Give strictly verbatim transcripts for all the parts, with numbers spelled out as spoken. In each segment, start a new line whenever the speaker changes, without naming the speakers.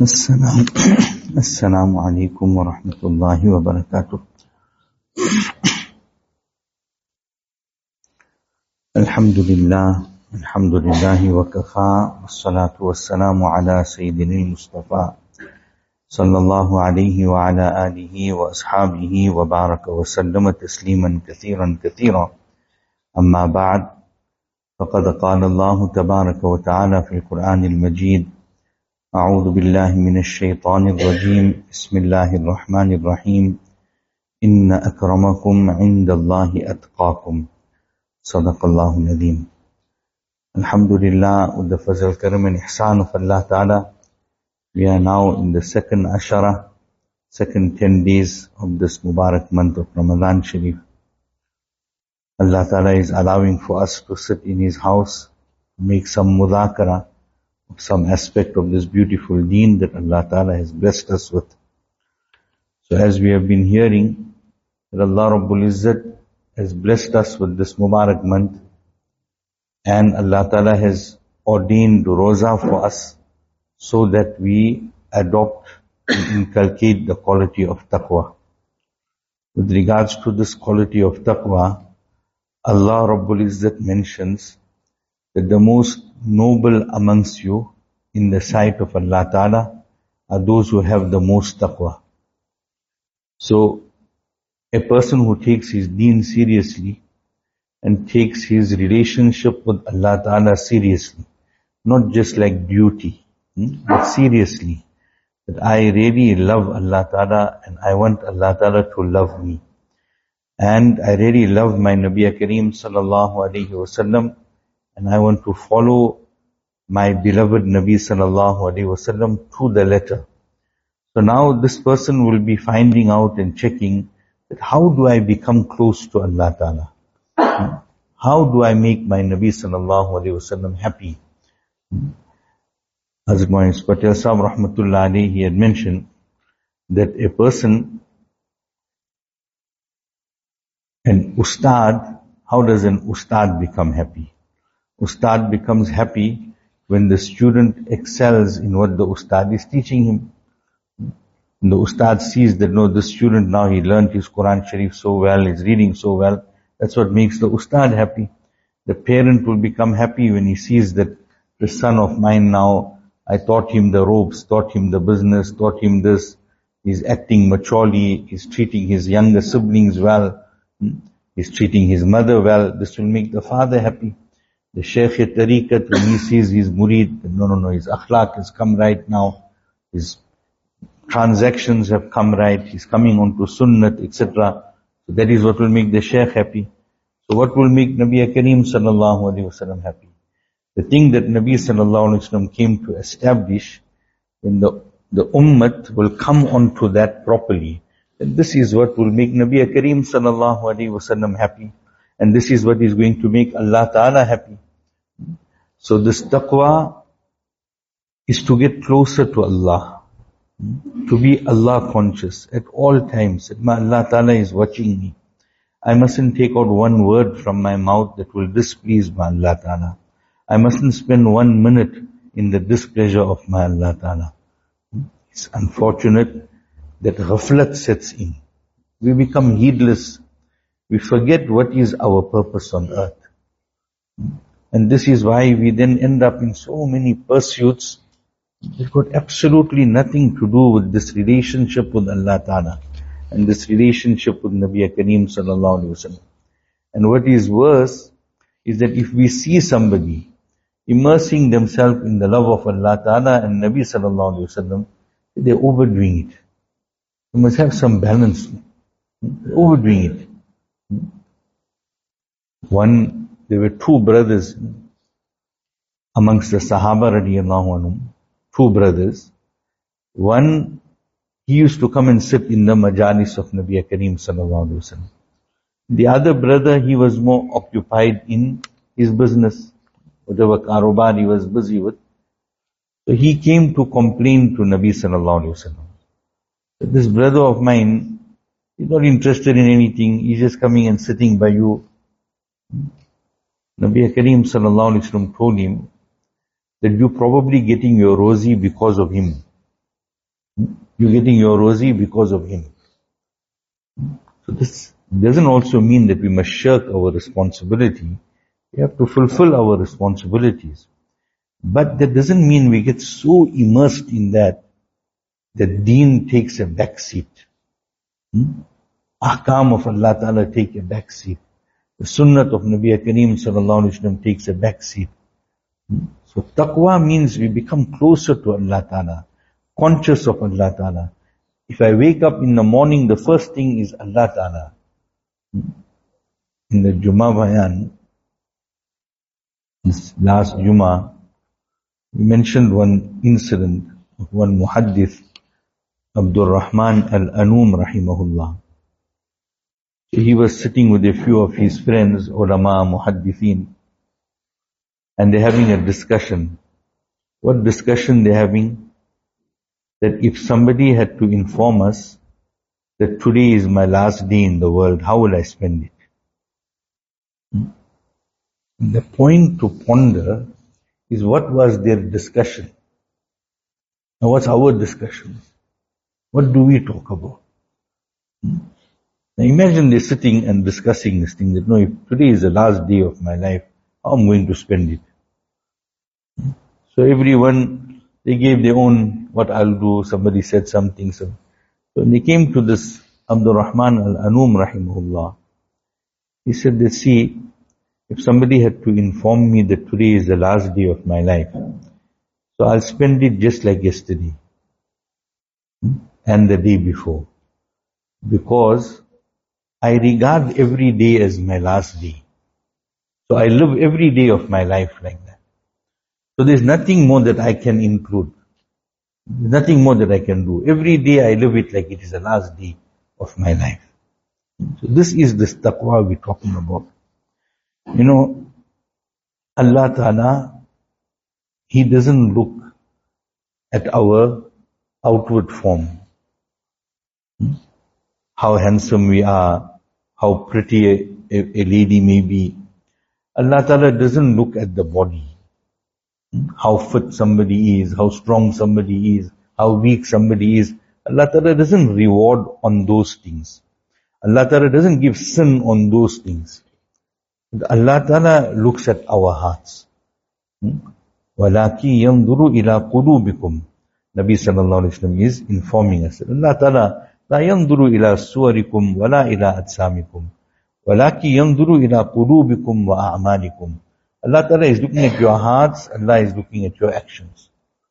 السلام السلام عليكم ورحمة الله وبركاته. الحمد لله الحمد لله وكفى والصلاة والسلام على سيدنا المصطفى صلى الله عليه وعلى آله وأصحابه وبارك وسلم تسليما كثيرا كثيرا. أما بعد، فقد قال الله تبارك وتعالى في القرآن المجيد: أعوذ بالله من الشيطان الرجيم، بسم الله الرحمن الرحيم، إن أكرمكم عند الله أتقاكم. صدق الله العظيم. Alhamdulillah, with the Fazl Karam and Ihsan of Allah Ta'ala, we are now in the second Ashara, second ten days of this Mubarak month of Ramadan Sharif. Allah Ta'ala is allowing for us to sit in His house, make some mudhakara, some aspect of this beautiful deen that Allah Ta'ala has blessed us with. So as we have been hearing, that Allah Rabbul Izzat has blessed us with this Mubarak month, and Allah Ta'ala has ordained Roza for us so that we adopt and inculcate the quality of taqwa. With regards to this quality of taqwa, Allah Rabbul Izzat mentions that the most noble amongst you in the sight of Allah Ta'ala are those who have the most taqwa. So, a person who takes his deen seriously and takes his relationship with Allah Ta'ala seriously, not just like duty, hmm, but seriously, that I really love Allah Ta'ala and I want Allah Ta'ala to love me. And I really love my Nabi Kareem Sallallahu Alaihi Wasallam, and I want to follow my beloved Nabi Sallallahu Alaihi Wasallam to the letter. So now this person will be finding out and checking that how do I become close to Allah Ta'ala? How do I make my Nabi Sallallahu Alaihi Wasallam happy? Hazrat Moiz Patel Sahib Rahmatullah Alayhi, he had mentioned that a person, an ustad, how does an ustad become happy? Ustad becomes happy when the student excels in what the ustad is teaching him. And the ustad sees that, no, this student now, he learned his Quran Sharif so well, he's reading so well. That's what makes the ustad happy. The parent will become happy when he sees that the son of mine now, I taught him the ropes, taught him the business, taught him this. He's acting maturely, he's treating his younger siblings well, he's treating his mother well. This will make the father happy. The Shaykh Tariqat, when he sees his murid, no, no, no, his akhlaq has come right now, his transactions have come right, he's coming onto sunnat, et cetera. So that is what will make the Shaykh happy. So what will make Nabi Kareem Sallallahu Alaihi Wasallam happy? The thing that Nabi Sallallahu Alaihi Wasallam came to establish, when the, the Ummat will come onto that properly, and this is what will make Nabi Kareem Sallallahu Alaihi Wasallam happy. And this is what is going to make Allah Ta'ala happy. So this taqwa is to get closer to Allah, to be Allah conscious at all times. That my Allah Ta'ala is watching me. I mustn't take out one word from my mouth that will displease my Allah Ta'ala. I mustn't spend one minute in the displeasure of my Allah Ta'ala. It's unfortunate that ghaflat sets in. We become heedless. We forget what is our purpose on earth. And this is why we then end up in so many pursuits that got absolutely nothing to do with this relationship with Allah Ta'ala and this relationship with Nabi Kareem Sallallahu Alaihi Wasallam. And what is worse is that if we see somebody immersing themselves in the love of Allah Ta'ala and Nabi Sallallahu Alaihi Wasallam, they're overdoing it. You must have some balance. They're overdoing it. One, there were two brothers amongst the Sahaba radiyallahu anhum, two brothers. One, he used to come and sit in the majalis of Nabi Kareem Sallallahu Alaihi Wasallam. The other brother, he was more occupied in his business, whatever karobar he was busy with. So he came to complain to Nabi Sallallahu Alaihi Wasallam. This brother of mine, he's not interested in anything, he's just coming and sitting by you. Nabi Kareem Sallallahu Alaihi Wasallam told him that you're probably getting your rozi because of him. You're getting your rozi because of him. So this doesn't also mean that we must shirk our responsibility. We have to fulfill our responsibilities. But that doesn't mean we get so immersed in that that deen takes a back seat. Hmm? Ahkam of Allah Ta'ala take a back seat. The sunnat of Nabi Kareem Sallallahu Alaihi Wasallam takes a back seat. Hmm? So taqwa means we become closer to Allah Ta'ala, conscious of Allah Ta'ala. If I wake up in the morning, the first thing is Allah Ta'ala. Hmm? In the Jummah Bayan, this last Jummah, we mentioned one incident of one muhaddith, Abdul Rahman Al-Anum Rahimahullah. He was sitting with a few of his friends, ulama, muhaddithin, and they're having a discussion. What discussion they're having? That if somebody had to inform us that today is my last day in the world, how will I spend it? Hmm? The point to ponder is what was their discussion. Now what's our discussion? What do we talk about? Hmm? Now imagine they're sitting and discussing this thing that no, if today is the last day of my life, how I'm going to spend it. Hmm? So everyone, they gave their own, what I'll do, somebody said something. So, so when they came to this Abdul Rahman Al-Anum Rahimahullah, he said, they see, if somebody had to inform me that today is the last day of my life, so I'll spend it just like yesterday hmm? and the day before. Because I regard every day as my last day. So I live every day of my life like that. So there's nothing more that I can include. There's nothing more that I can do. Every day I live it like it is the last day of my life. So this is this taqwa we're talking about. You know, Allah Ta'ala, He doesn't look at our outward form. How handsome we are, how pretty a, a, a lady may be. Allah Ta'ala doesn't look at the body. How fit somebody is, how strong somebody is, how weak somebody is. Allah Ta'ala doesn't reward on those things. Allah Ta'ala doesn't give sin on those things. Allah Ta'ala looks at our hearts. وَلَكِنْ يَنْظُرُ إِلَىٰ قُلُوبِكُمْ. Nabi Sallallahu Alaihi Wasallam is informing us. Allah Ta'ala لَا يَنْظُرُ إِلَىٰ صُوَرِكُمْ وَلَا إِلَىٰ أَجْسَامِكُمْ وَلَكِنْ يَنْظُرُ إِلَىٰ قُلُوبِكُمْ وَأَعْمَالِكُمْ. Allah Ta'ala is looking at your hearts, Allah is looking at your actions.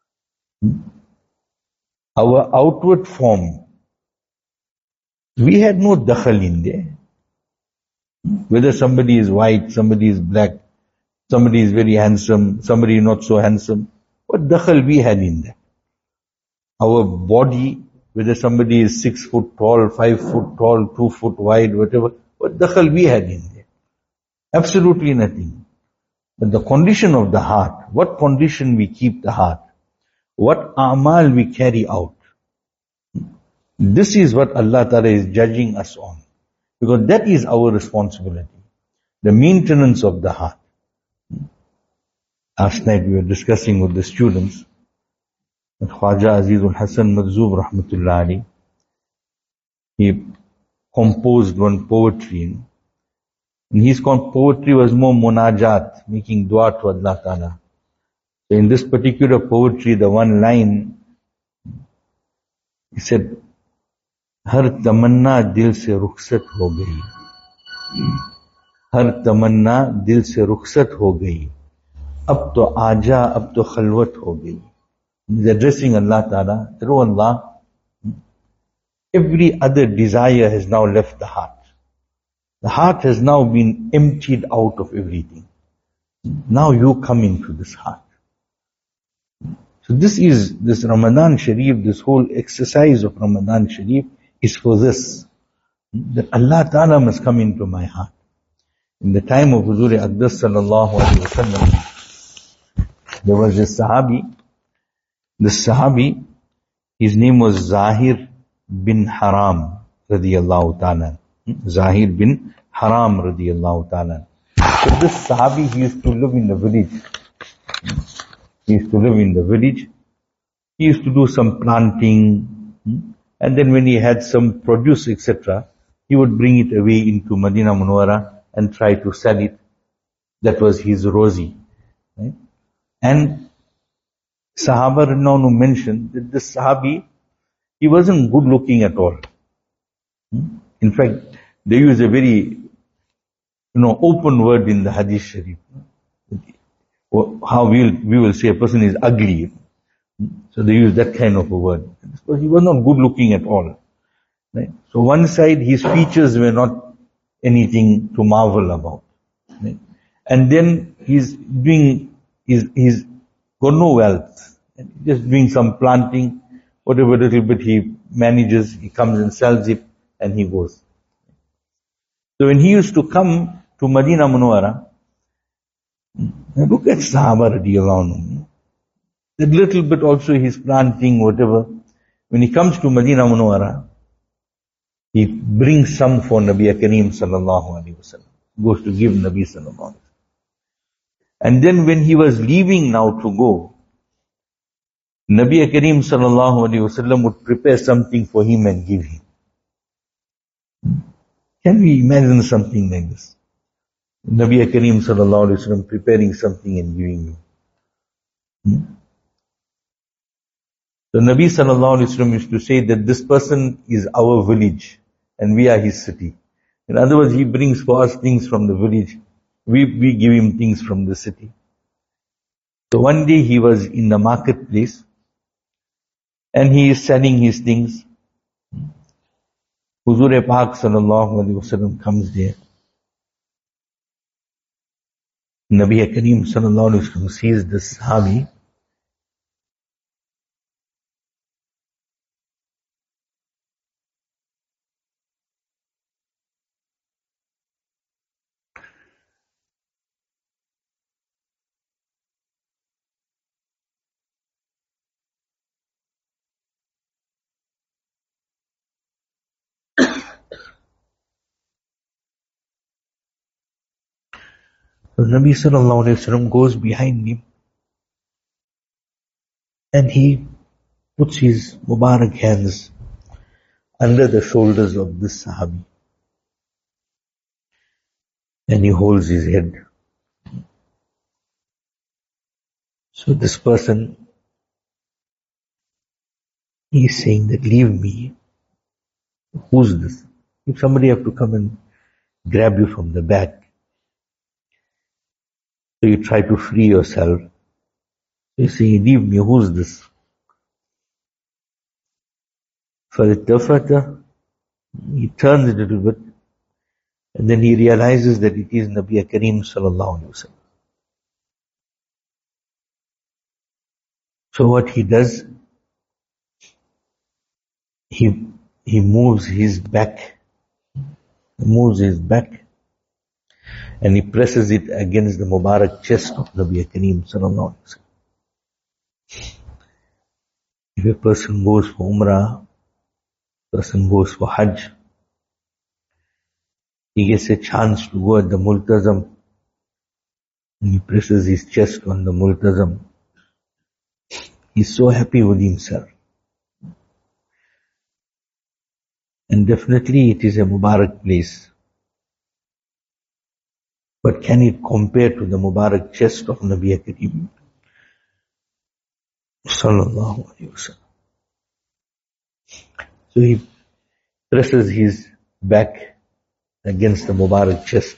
Our outward form, we had no dakhal in there. Whether somebody is white, somebody is black, somebody is very handsome, somebody not so handsome, what dakhal we had in that? Our body, whether somebody is six foot tall, five foot tall, two foot wide, whatever, what dakhal we had in there? Absolutely nothing. But the condition of the heart, what condition we keep the heart, what a'mal we carry out, this is what Allah Ta'ala is judging us on. Because that is our responsibility. The maintenance of the heart. Last night we were discussing with the students that Khwaja Azizul Hasan Maghzoob Rahmatullah Ali, he composed one poetry. And his poetry was more munajat, making dua to Allah Ta'ala. So in this particular poetry, the one line, he said, हर तमन्ना दिल से रुखसत हो गई, हर तमन्ना दिल से रुखसत हो गई, अब तो आजा, अब तो खलवत हो गई. He's addressing Allah Ta'ala, through Allah, every other desire has now left the heart. The heart has now been emptied out of everything. Now you come into this heart. So this is, this Ramadan Sharif, this whole exercise of Ramadan Sharif is for this. That Allah Ta'ala must come into my heart. In the time of Huzur Aqdas Sallallahu Alaihi Wasallam, there was a Sahabi. This Sahabi, his name was Zahir bin Haram radiyallahu ta'ala. Zahir bin Haram radiyallahu ta'ala. So this Sahabi, he used to live in the village. He used to live in the village. He used to do some planting, And then when he had some produce, et cetera, he would bring it away into Madinah Munawwara and try to sell it. That was his rozi. Right? And Sahaba Renown mentioned that this Sahabi, he wasn't good looking at all. In fact, they use a very, you know, open word in the Hadith Sharif. How we will, we will say a person is ugly. So they use that kind of a word. Because he was not good looking at all. Right? So one side, his features were not anything to marvel about. Right? And then he's doing, he's, he's got no wealth. Just doing some planting, whatever little bit he manages, he comes and sells it and he goes. So when he used to come to Madinah Munawwara, look at Sahaba radiallahu anhu. That little bit also he's planting, whatever. When he comes to Madinah Munawwara, he brings some for Nabi Kareem sallallahu alaihi wasallam. Goes to give Nabi sallallahu alaihi wasallam. And then when he was leaving now to go, Nabi Kareem sallallahu alaihi wasallam would prepare something for him and give him. Can we imagine something like this? Nabi Kareem sallallahu alaihi wasallam preparing something and giving him. Hmm? So Nabi sallallahu alaihi wasallam used to say that this person is our village and we are his city. In other words, he brings for us things from the village. We, we give him things from the city. So one day he was in the marketplace and he is selling his things. Huzur Pak sallallahu alaihi wasallam comes there. Nabi Kareem sallallahu alaihi wasallam sees this Sahabi. So Nabi sallallahu alaihi wasallam goes behind him and he puts his Mubarak hands under the shoulders of this Sahabi and he holds his head. So this person, he is saying that leave me. Who's this? If somebody have to come and grab you from the back, so you try to free yourself. You say, leave me, who's this? فَالْتَفَتَ He turns a little bit and then he realizes that it is Nabi Kareem sallallahu alaihi wasallam. So what he does, he he moves his back, moves his back and he presses it against the Mubarak chest of Nabi Kareem sallallahu alaihi wasallam. If a person goes for Umrah, person goes for Hajj, he gets a chance to go at the Multazam and he presses his chest on the Multazam. He's so happy with himself. And definitely it is a Mubarak place. But can it compare to the Mubarak chest of Nabi Kareem sallallahu alaihi wasallam? So he presses his back against the Mubarak chest.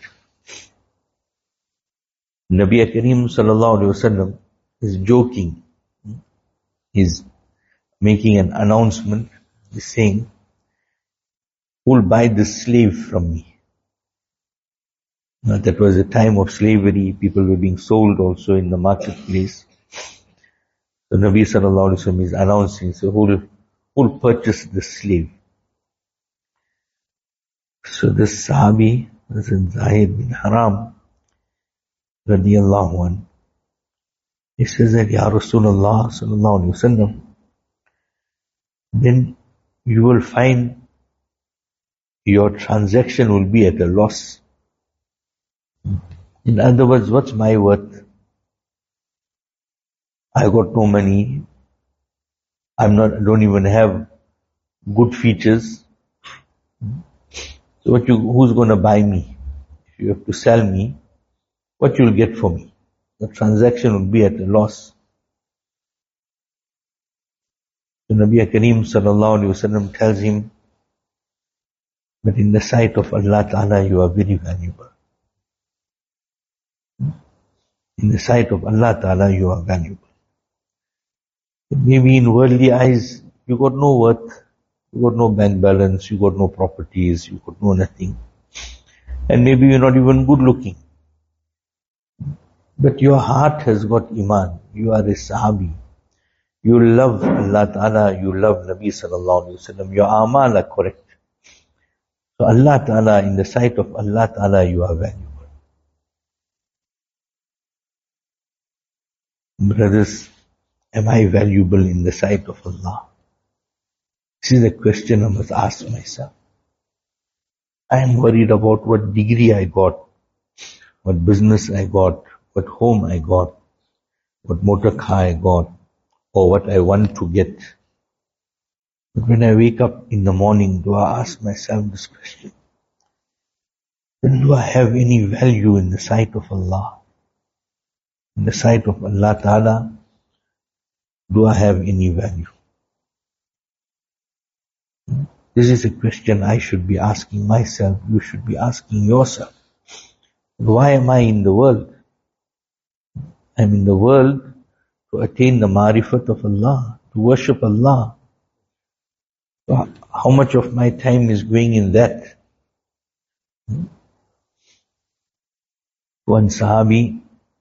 Nabi Kareem sallallahu alaihi wasallam is joking. He's making an announcement. He's saying, who will buy this slave from me? Now, that was a time of slavery. People were being sold also in the marketplace. The Nabi sallallahu alaihi wasallam is announcing, so who will, who will purchase this slave? So this Sahabi, this is Zahid bin Haram, radiyallahu anh, he says that, Ya Rasulullah sallallahu alaihi wasallam, then you will find your transaction will be at a loss. In other words, what's my worth? I got no money. I'm not, I don't even have good features. So what you, who's going to buy me? If you have to sell me, what you'll get for me? The transaction would be at a loss. So Nabi Kareem sallallahu alaihi wasallam tells him that in the sight of Allah Ta'ala you are very valuable. In the sight of Allah Ta'ala you are valuable. Maybe in worldly eyes you got no worth, you got no bank balance, you got no properties, you got no nothing. And maybe you're not even good looking. But your heart has got iman. You are a sahabi. You love Allah Ta'ala, you love Nabi Sallallahu Alaihi Wasallam. Your amal are correct. So Allah Ta'ala, in the sight of Allah Ta'ala, you are valuable. Brothers, am I valuable in the sight of Allah? This is a question I must ask myself. I am worried about what degree I got, what business I got, what home I got, what motor car I got, or what I want to get. But when I wake up in the morning, do I ask myself this question? Then do I have any value in the sight of Allah? In the sight of Allah Ta'ala, do I have any value? This is a question I should be asking myself, you should be asking yourself. Why am I in the world? I'm in the world to attain the marifat of Allah, to worship Allah. So how much of my time is going in that? One Sahabi,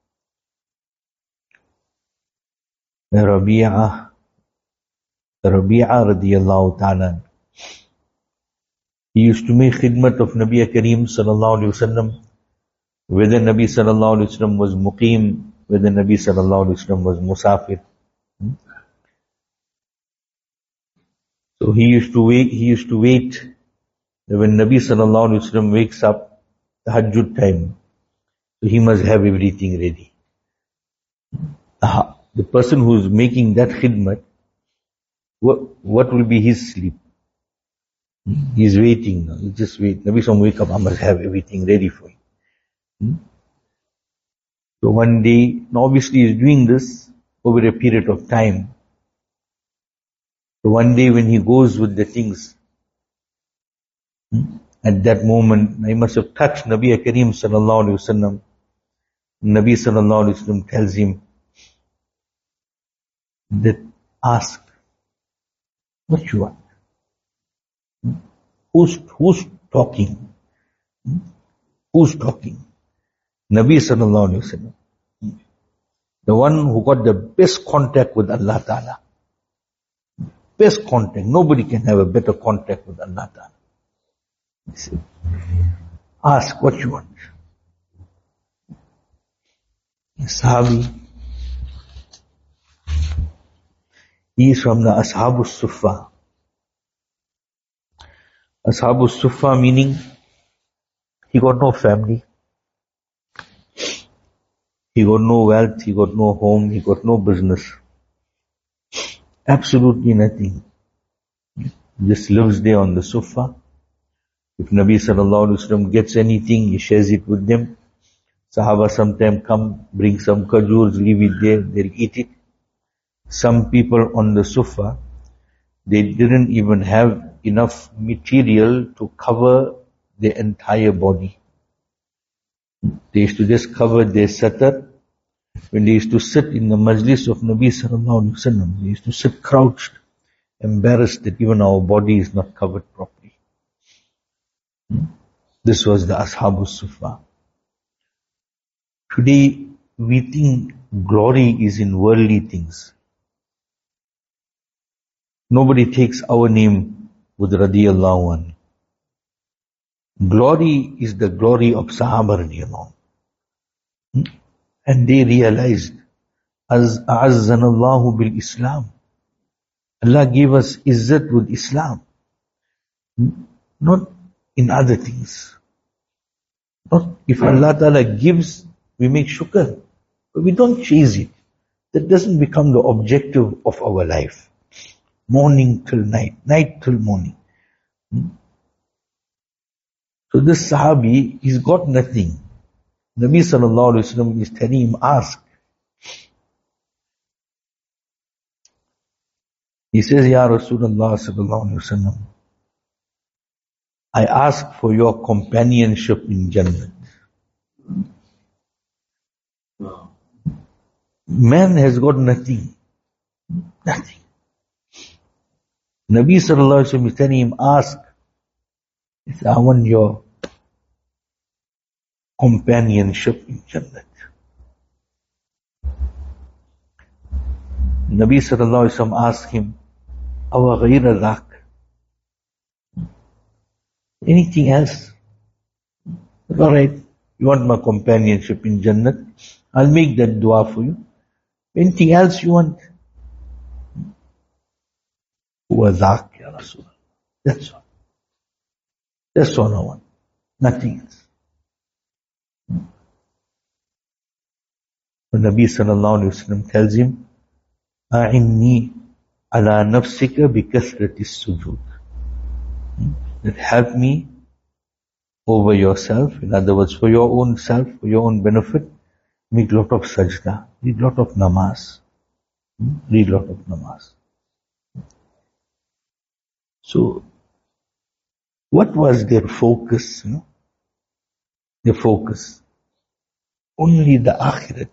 Rabi'ah, Rabi'ah radiyallahu ta'ala, he used to make khidmat of Nabi Kareem sallallahu alayhi wasallam, whether Nabi sallallahu alayhi wasallam was muqim, whether Nabi sallallahu alayhi wasallam was musafir. So he used to wait, he used to wait that when Nabi sallallahu alayhi wasallam wakes up, tahajjud time, so he must have everything ready. The person who is making that khidmat, what, what will be his sleep? He's waiting now. He just wait. Nabi sallallahu wake up, I must have everything ready for him. So one day, now obviously he's doing this over a period of time. So one day when he goes with the things, at that moment, I must have touched Nabi Kareem sallallahu alayhi wasallam. Nabi sallallahu alayhi wasallam tells him that ask what you want. Who's, who's talking? Who's talking? Nabi sallallahu alayhi wasallam. The one who got the best contact with Allah Ta'ala. Best contact. Nobody can have a better contact with Allah Ta'ala. He said, ask what you want. The Sahabi, he is from the Ashabus Sufa. Ashabus Sufa meaning he got no family, he got no wealth, he got no home, he got no business. Absolutely nothing. He just lives there on the Sufa. If Nabi sallallahu alaihi wasallam gets anything, he shares it with them. Sahaba sometimes come, bring some kajurs, leave it there, they'll eat it. Some people on the Sufa, they didn't even have enough material to cover their entire body. They used to just cover their satar. When they used to sit in the majlis of Nabi sallallahu alaihi wasallam, they used to sit crouched, embarrassed that even our body is not covered properly. This was the Ashabus Sufa. Today, we think glory is in worldly things. Nobody takes our name with radiyallahu anhu. Glory is the glory of Sahaba radiyallahu anhu. And they realized, as a'azzanallahu bil Islam. Allah gave us izzat with Islam. Not in other things. Not if Allah Ta'ala gives, we make shukr. But we don't chase it. That doesn't become the objective of our life. morning till night, night till morning. So this Sahabi, he's got nothing. Nabi sallallahu alayhi wa sallam is telling him, ask. He says, Ya Rasulullah sallallahu alayhi wa sallam, I ask for your companionship in Jannah. Man has got nothing. Nothing. Nabi sallallahu alayhi wa sallam is telling him, ask. He says, I want your companionship in Jannah. Nabi sallallahu alayhi wa sallam asked him, Awa ghayra dhak? Anything else? Alright, you want my companionship in Jannah? I'll make that dua for you. Anything else you want? Huwa dhak, ya Rasulullah. That's all. That's all I want. Nothing else. The Nabi sallallahu alayhi wa sallam tells him, A'inni ala nafsika bi kathrati sujud. That help me over yourself. In other words, for your own self, for your own benefit, make lot of sajda, read lot of namaz. Read lot of namaz. So, what was their focus? You know? Their focus. Only the akhirat.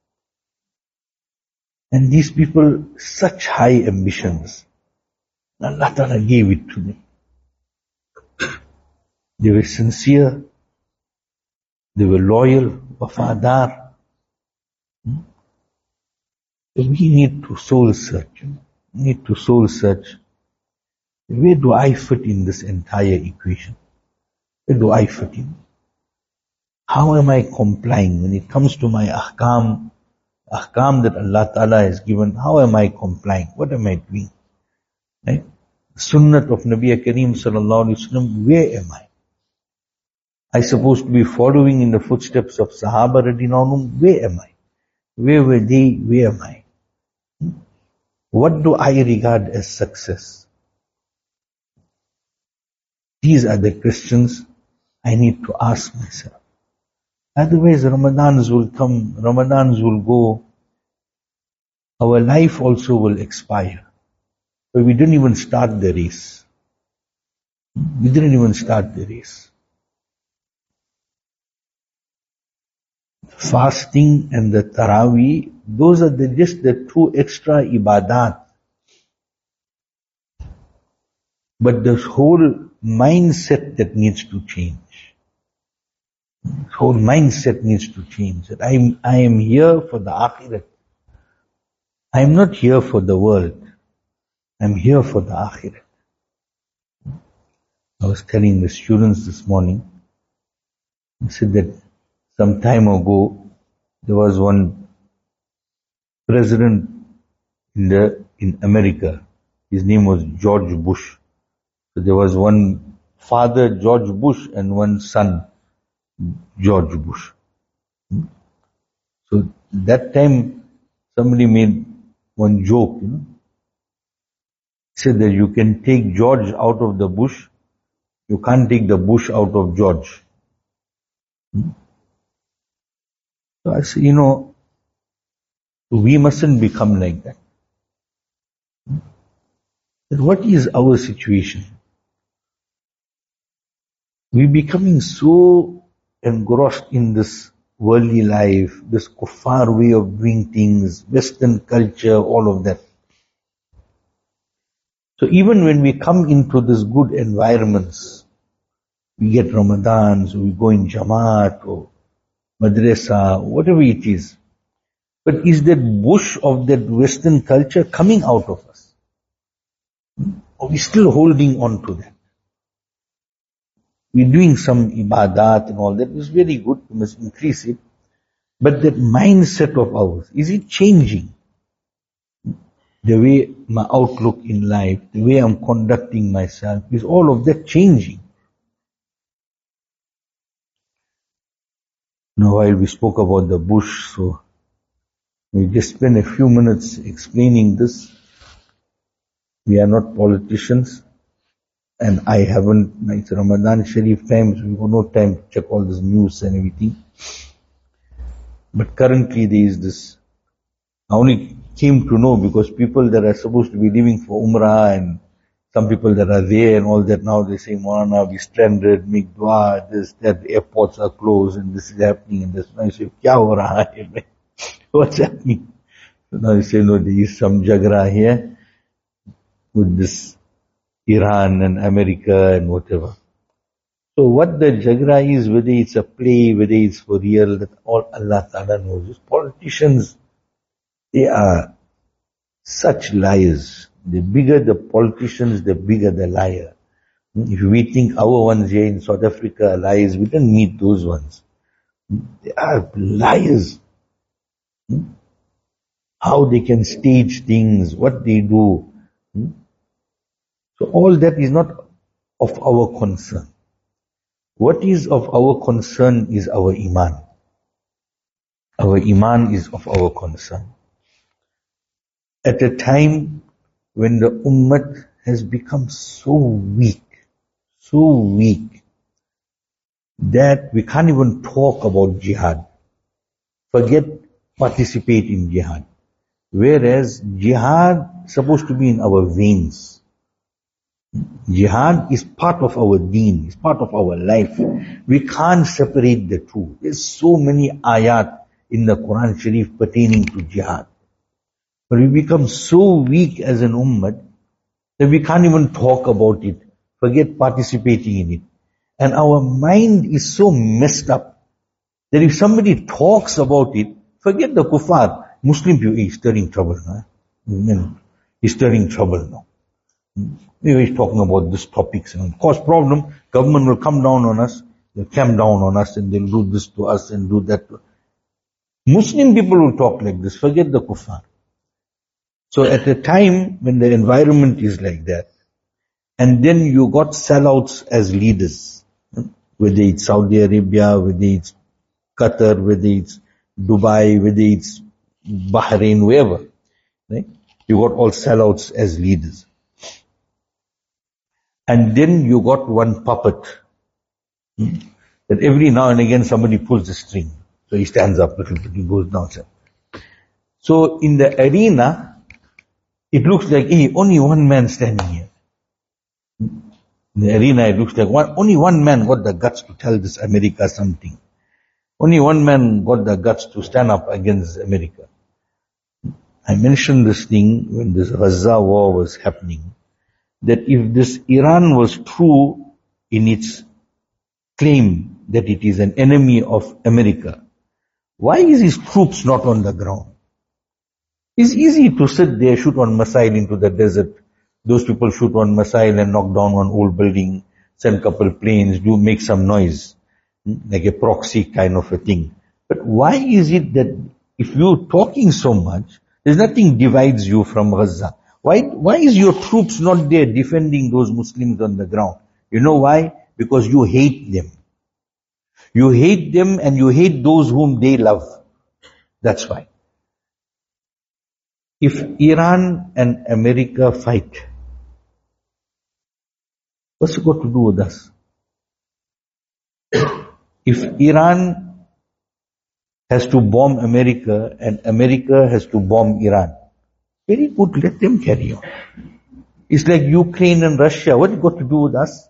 And these people, such high ambitions. Allah Ta'ala gave it to them. They were sincere. They were loyal, wafadar. Hmm? So we need to soul search. We need to soul search. Where do I fit in this entire equation? Where do I fit in? How am I complying when it comes to my ahkam, ahkam that Allah Ta'ala has given? How am I complying? What am I doing? Right? Sunnat of Nabi Kareem sallallahu alayhi wa sallam, where am I? I supposed to be following in the footsteps of Sahaba radhiyallahu anhum. Where am I? Where were they? Where am I? What do I regard as success? These are the questions I need to ask myself. Otherwise, Ramadans will come, Ramadans will go, our life also will expire. But we didn't even start the race. We didn't even start the race. Fasting and the Taraweeh, those are the, just the two extra ibadat. But the whole mindset that needs to change. The whole mindset needs to change. That I am, I am here for the akhirat. I am not here for the world. I am here for the akhirat. I was telling the students this morning, I said that some time ago, there was one president in the, in America. His name was George Bush. So there was one father, George Bush, and one son, George Bush. So that time, somebody made one joke, you know. Said that you can take George out of the bush, you can't take the bush out of George. So I say, you know, we mustn't become like that. But what is our situation? We're becoming so engrossed in this worldly life, this kuffar way of doing things, Western culture, all of that. So even when we come into this good environments, we get Ramadans, we go in Jamaat or Madrasa, whatever it is. But is that bush of that Western culture coming out of us? Are we still holding on to that? We're doing some ibadat and all that. It's very good. We must increase it. But that mindset of ours, is it changing? The way my outlook in life, the way I'm conducting myself, is all of that changing? Now, while we spoke about the bush, so we just spent a few minutes explaining this. We are not politicians, and I haven't, it's Ramadan Sharif times, we've got no time to check all this news and everything. But currently there is this, I only came to know because people that are supposed to be leaving for Umrah and some people that are there and all that, now they say, Maulana, we stranded, make dua, this, that, the airports are closed and this is happening and this. And I say, kya ho raha hai? What's happening? So now they say, no, there is some jagra here with this Iran and America and whatever. So what the jagra is, whether it's a play, whether it's for real, that all Allah Ta'ala knows. These politicians, they are such liars. The bigger the politicians, the bigger the liar. If we think our ones here in South Africa are liars, we don't meet those ones. They are liars. How they can stage things, what they do. So all that is not of our concern. What is of our concern is our iman. Our iman is of our concern. At a time when the ummah has become so weak, so weak, that we can't even talk about jihad. Forget participate in jihad. Whereas jihad is supposed to be in our veins. Jihad is part of our deen, is part of our life. We can't separate the two. There's so many ayat in the Quran Sharif pertaining to jihad. But we become so weak as an ummah that we can't even talk about it, forget participating in it. And our mind is so messed up that if somebody talks about it, forget the kuffar. Muslim people, he's stirring trouble now. He's stirring trouble now. He's talking about these topics and cause problem. Government will come down on us, they'll camp down on us and they'll do this to us and do that to us. Muslim people will talk like this, forget the kuffar. So at a time when the environment is like that, and then you got sellouts as leaders, whether it's Saudi Arabia, whether it's Qatar, whether it's Dubai, whether it's Bahrain, wherever, right? You got all sellouts as leaders. And then you got one puppet, that every now and again somebody pulls the string. So he stands up, little bit, he goes down. So in the arena, it looks like, hey, only one man standing here. In the arena, it looks like one, only one man got the guts to tell this America something. Only one man got the guts to stand up against America. I mentioned this thing when this Gaza war was happening, that if this Iran was true in its claim that it is an enemy of America, why is its troops not on the ground? It's easy to sit there, shoot one missile into the desert. Those people shoot one missile and knock down one old building, send a couple planes, do make some noise, like a proxy kind of a thing. But why is it that if you're talking so much, there's nothing divides you from Gaza? Why, why is your troops not there defending those Muslims on the ground? You know why? Because you hate them. You hate them and you hate those whom they love. That's why. If Iran and America fight, what's it got to do with us? If Iran has to bomb America and America has to bomb Iran, very good, let them carry on. It's like Ukraine and Russia. What it got to do with us?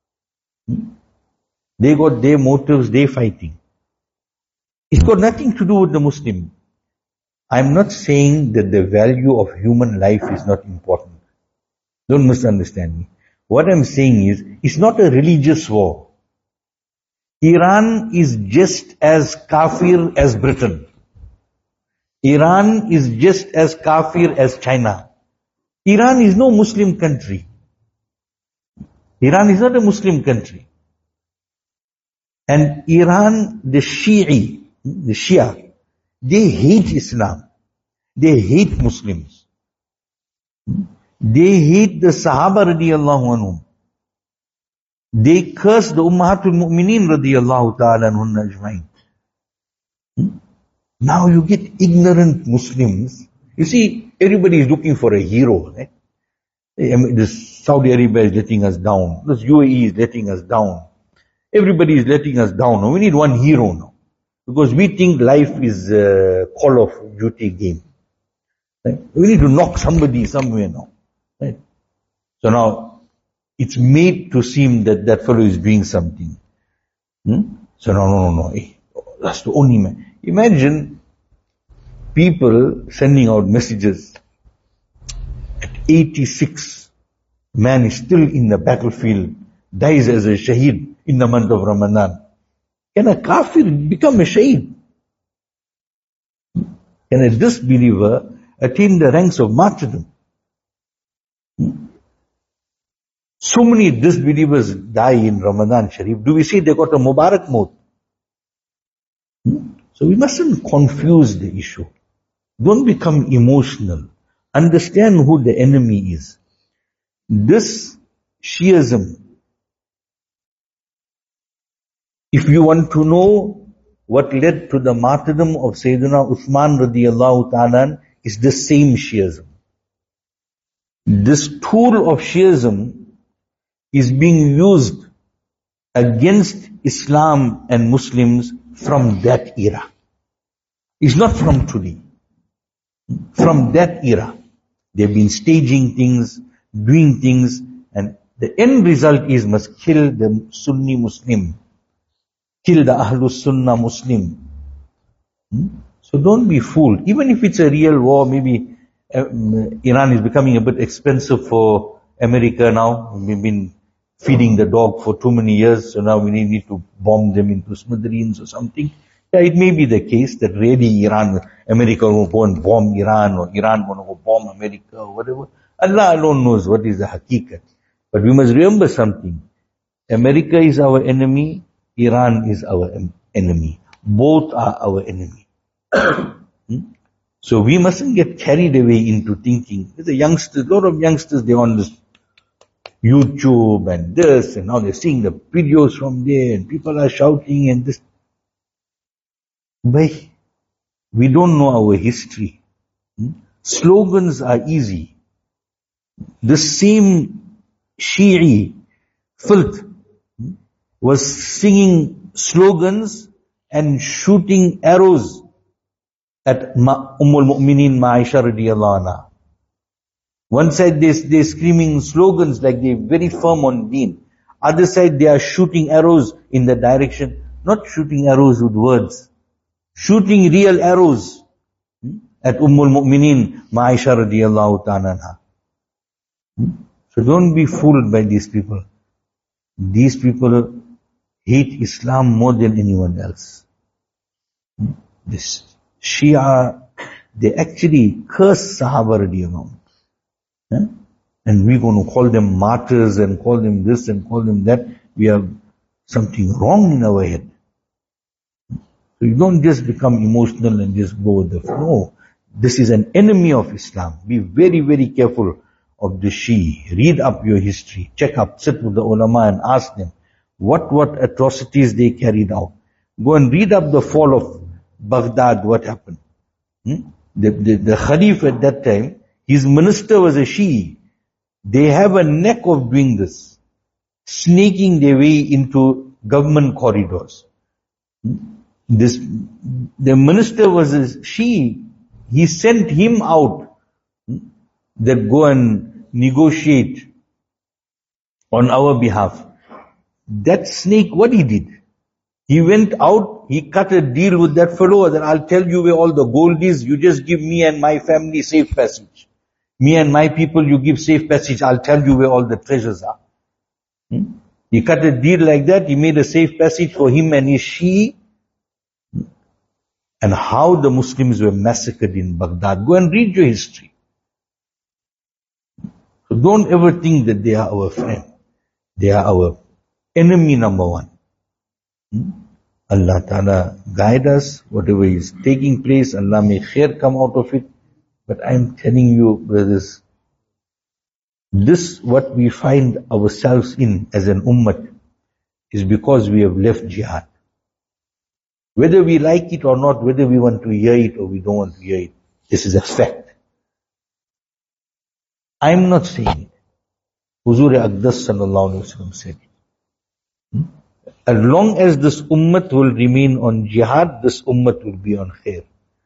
They got their motives, they fighting. It's got nothing to do with the Muslim. I'm not saying that the value of human life is not important. Don't misunderstand me. What I'm saying is, it's not a religious war. Iran is just as kafir as Britain. Iran is just as kafir as China. Iran is no Muslim country. Iran is not a Muslim country. And Iran, the Shi'i, the Shia, they hate Islam. They hate Muslims. They hate the Sahaba radiyallahu anhum. They curse the Ummahatul Mu'mineen radiyallahu ta'ala anhunna ajma'in. Now you get ignorant Muslims. You see, everybody is looking for a hero, right? This Saudi Arabia is letting us down. This U A E is letting us down. Everybody is letting us down. We need one hero now. Because we think life is a Call of Duty game. Right? We need to knock somebody somewhere now. Right? So now, it's made to seem that that fellow is doing something. Hmm? So no, no, no, no. Hey, that's the only man. Imagine people sending out messages. At eighty-six, man is still in the battlefield, dies as a shaheed in the month of Ramadan. Can a kafir become a shaheed? Can a disbeliever attain the ranks of martyrdom? So many disbelievers die in Ramadan Sharif. Do we say they got a Mubarak maut? So we mustn't confuse the issue. Don't become emotional. Understand who the enemy is. This Shiism, if you want to know what led to the martyrdom of Sayyidina Uthman radiyallahu ta'ala, is the same Shiism. This tool of Shiism is being used against Islam and Muslims from that era. It's not from today. From that era. They've been staging things, doing things, and the end result is must kill the Sunni Muslim. Kill the Ahlus Sunnah Muslim. Hmm? So don't be fooled. Even if it's a real war, maybe um, Iran is becoming a bit expensive for America now. We've been feeding the dog for too many years, so now we need to bomb them into smithereens or something. Yeah, it may be the case that really Iran, America will go and bomb Iran, or Iran will go bomb America, or whatever. Allah alone knows what is the hakikat. But we must remember something. America is our enemy, Iran is our enemy. Both are our enemy. hmm? So we mustn't get carried away into thinking. The youngsters, a lot of youngsters, they're on this YouTube and this, and now they're seeing the videos from there, and people are shouting and this. But we don't know our history. Hmm? Slogans are easy. The same Shi'i filth hmm, was singing slogans and shooting arrows at Ma- Ummul Mu'mineen Ma'isha radiyallahu anha. One side they, they're screaming slogans like they're very firm on deen. Other side they are shooting arrows in the direction, not shooting arrows with words, shooting real arrows hmm, at Ummul Mu'mineen Ma'isha radiyallahu ta'ala anha. Hmm? So don't be fooled by these people. These people hate Islam more than anyone else. Hmm? This Shia, they actually curse Sahaba radiyallahu anhu. Huh? And we're going to call them martyrs and call them this and call them that. We have something wrong in our head. So you don't just become emotional and just go with the flow. No, this is an enemy of Islam. Be very, very careful of the Shia. Read up your history. Check up, sit with the ulama and ask them what, what atrocities they carried out. Go and read up the fall of Baghdad, what happened. Hmm? The, the, the Khalif at that time, his minister was a Shia. They have a knack of doing this, snaking their way into government corridors. This, the minister was a Shia. He sent him out that go and negotiate on our behalf. That snake, what he did? He went out, he cut a deal with that fellow that I'll tell you where all the gold is, you just give me and my family safe passage. Me and my people, you give safe passage, I'll tell you where all the treasures are. Hmm? He cut a deal like that, he made a safe passage for him and his Shia. And how the Muslims were massacred in Baghdad. Go and read your history. So don't ever think that they are our friend. They are our enemy number one. Hmm? Allah Ta'ala guide us, whatever is taking place, Allah may khair come out of it. But I'm telling you, brothers, this what we find ourselves in as an ummah is because we have left jihad. Whether we like it or not, whether we want to hear it or we don't want to hear it, this is a fact. I'm not saying it. Huzur Aqdas sallallahu alayhi wa sallam said, as long as this ummah will remain on jihad, this ummah will be on khair.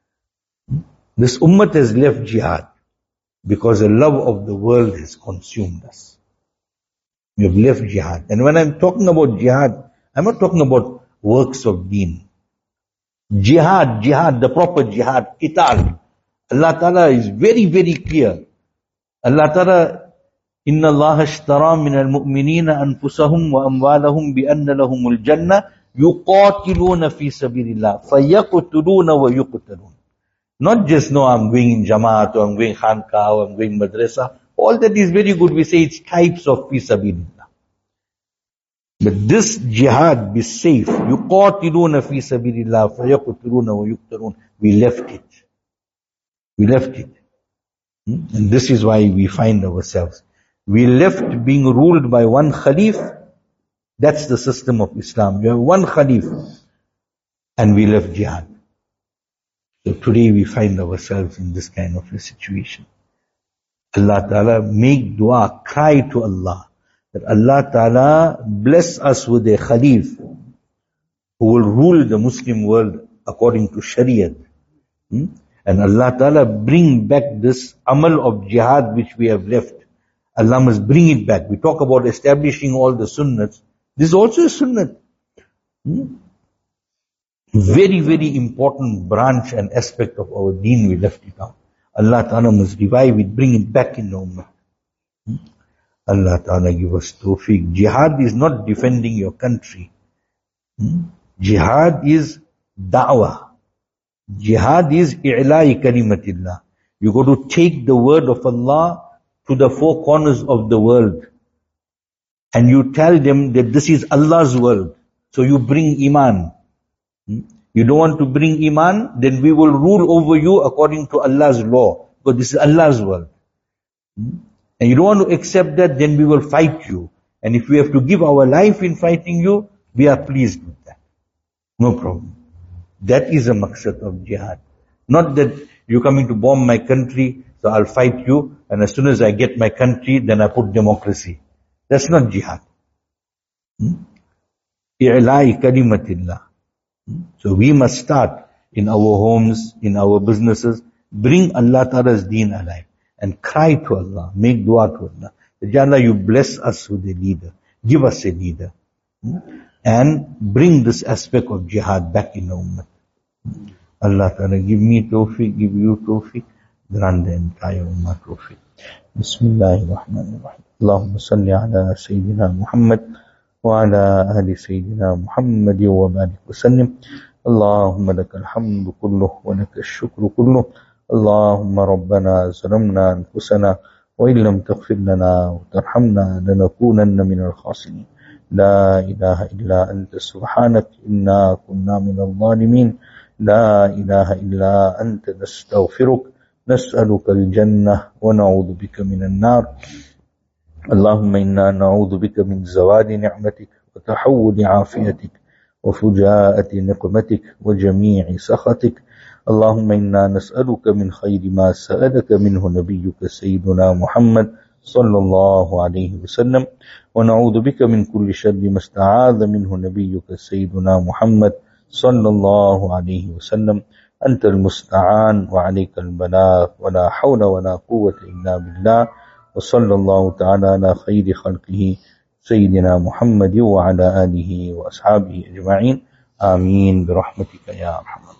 This ummah has left jihad because the love of the world has consumed us. We have left jihad. And when I'm talking about jihad, I'm not talking about works of deen. Jihad, jihad, the proper jihad, qital. Allah Ta'ala is very, very clear. Allah Ta'ala, إِنَّ اللَّهَ اشْتَرَى مِنَ الْمُؤْمِنِينَ أَنفُسَهُمْ وَأَمْوَالَهُمْ بِأَنَّ لَهُمُ الْجَنَّةِ يُقَاتِلُونَ فِي سَبِيلِ اللَّهِ فَيَقْتُلُونَ وَيُقْتَلُونَ. Not just, no, I'm going in Jamaat, or I'm going Khanqah, or I'm going Madrasa. All that is very good. We say it's types of fi sabilillah. But this jihad, be safe. يُقَاتِلُونَ فِي سَبِيلِ اللَّهِ فَيَقْتُلُونَ وَيُقْتَلُونَ. We left it. We left it. And this is why we find ourselves. We left being ruled by one Khalif. That's the system of Islam. You have one Khalif. And we left jihad. So today we find ourselves in this kind of a situation. Allah Ta'ala, make dua, cry to Allah, that Allah Ta'ala bless us with a Khalif who will rule the Muslim world according to Shariat. Hmm? And Allah Ta'ala bring back this amal of jihad which we have left. Allah must bring it back. We talk about establishing all the sunnats. This is also a sunnat. Hmm? Very, very important branch and aspect of our deen, we left it out. Allah Ta'ala must revive it, bring it back in the ummah. Hmm? Allah Ta'ala give us tawfiq. Jihad is not defending your country. Hmm? Jihad is da'wah. Jihad is i'la'i kalimatillah. You got to take the word of Allah to the four corners of the world. And you tell them that this is Allah's world. So you bring iman. You don't want to bring iman, then we will rule over you according to Allah's law. Because this is Allah's world. And you don't want to accept that, then we will fight you. And if we have to give our life in fighting you, we are pleased with that. No problem. That is a maqsad of jihad. Not that you're coming to bomb my country, so I'll fight you, and as soon as I get my country, then I put democracy. That's not jihad. I'la'i kalimatillah. So we must start in our homes, in our businesses, bring Allah Ta'ala's deen alive, and cry to Allah, make dua to Allah. Ya Allah, you bless us with a leader. Give us a leader. And bring this aspect of jihad back in the ummah. Allah Ta'ala give me tawfiq, give you tawfiq, grant the entire ummah tawfiq. Bismillahirrahmanirrahim. Allahumma salli ala Sayyidina Muhammad wa ala ahli Sayyidina Muhammad wa barik wa sallim. Allahumma lakal hamdu kulluh wa lakal shukru kulluh. Allahumma rabbana zalamna anfusana wa illam taghfir lana wa tarhamna lanakunanna minal khasirin. لا إله إلا أنت سبحانك إنا كنا من الظالمين. لا إله إلا أنت نستغفرك نسألك الجنة ونعوذ بك من النار. اللهم إنا نعوذ بك من زوال نعمتك وتحول عافيتك وفجاءة نقمتك وجميع سخطك. اللهم إنا نسألك من خير ما سألك منه نبيك سيدنا محمد صلى الله عليه وسلم ونعوذ بك من كل شر ما استعاذ منه نبيك سيدنا محمد صلى الله عليه وسلم. أنت المستعان وعليك البلاغ ولا حول ولا قوة إلا بالله. وصلى الله تعالى على خير خلقه سيدنا محمد وعلى آله وأصحابه أجمعين. آمين برحمتك يا أرحم الراحمين.